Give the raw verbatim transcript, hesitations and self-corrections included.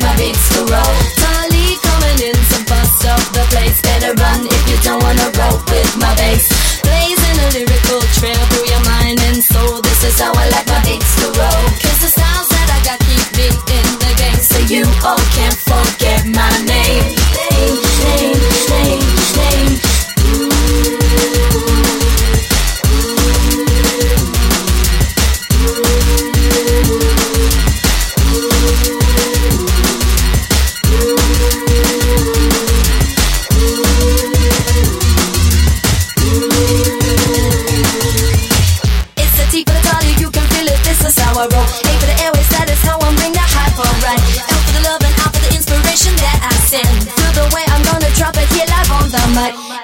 my beats to roll. Tally coming in to bust up the place. Better run if you don't wanna roll with my bass. Blazing a lyrical trail through your mind and soul. This is how I like my beats to roll. Cause the styles that I got keep me in the game. So you all can't forget my name. Name, name, name, name. It's the T for the Tally, you can feel it, this is how I roll. A for the airways, that is how I bring the hype on right. L for the love and I for the inspiration that I send. Feel the way I'm gonna drop it here live on the mic.